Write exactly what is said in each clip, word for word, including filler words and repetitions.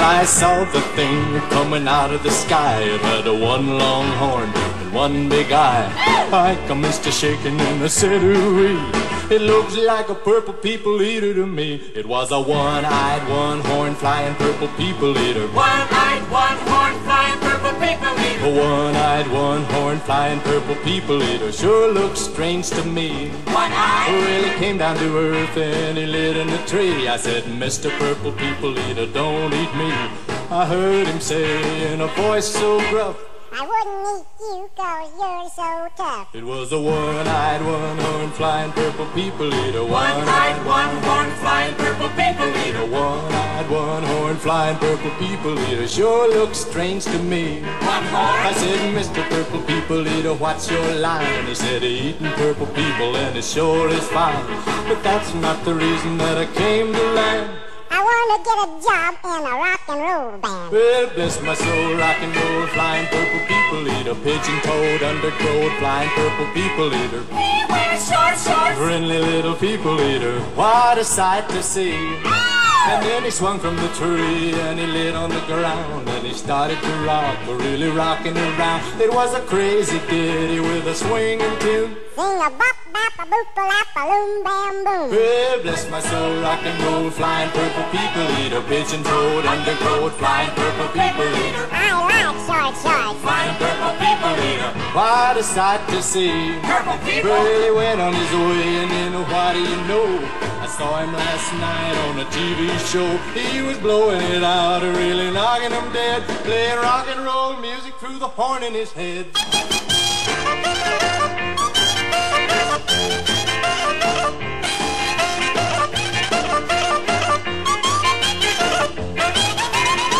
I saw the thing coming out of the sky. It had a one long horn and one big eye. I commenced to shaking and I said, ooh-wee, it looks like a purple people eater to me. It was a one-eyed, one-horn flying purple people eater. One-eyed, one-horn flying purple people eater. A one-eyed, one-horn flying purple people eater sure looks strange to me. One-eyed. Well, he came down to earth and he lit in a tree. I said, Mister Purple People Eater, don't eat me. I heard him say in a voice so gruff, I wouldn't eat you cause you're so tough. it was a one-eyed, one-horn flying purple people eater. One-eyed, one-horn flying purple people eater. A one-eyed, one-horn flying purple people eater sure looks strange to me. One horn. I said, Mister Purple People Eater, what's your line? He said, eating purple people and it sure is fine. But that's not the reason that I came to land. I want to get a job in a rock and roll band. Well, bless my soul, rock and roll, flying purple people eater, pigeon-toed, undergrowth, flying purple people eater. He wears short shorts. Friendly little people eater, what a sight to see. And then he swung from the tree and he lit on the ground and he started to rock, really rocking around. It was a crazy ditty with a swinging tune. Sing a bop bop a boop a lap a loom bam boom. Well, bless my soul, rock and roll, flying purple people eater, pigeon-toed, undergrowth, flying purple people eater. I like short shorts. Flying purple people eater. What a sight to see. Purple people. Well, he went on his way and then what do you know? I saw him last night on a T V show. He was blowing it out, really knocking him dead, playing rock and roll music through the horn in his head.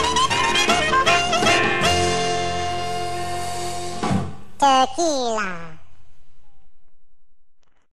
Tequila.